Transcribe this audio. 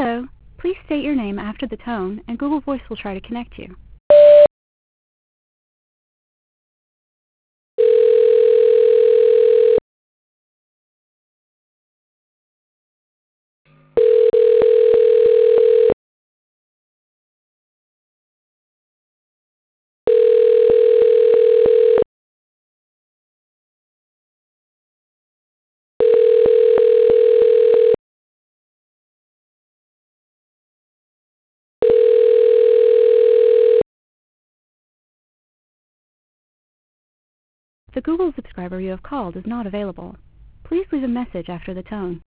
Hello. Please state your name after the tone, and Google Voice will try to connect you. The Google subscriber you have called is not available. Please leave a message after the tone.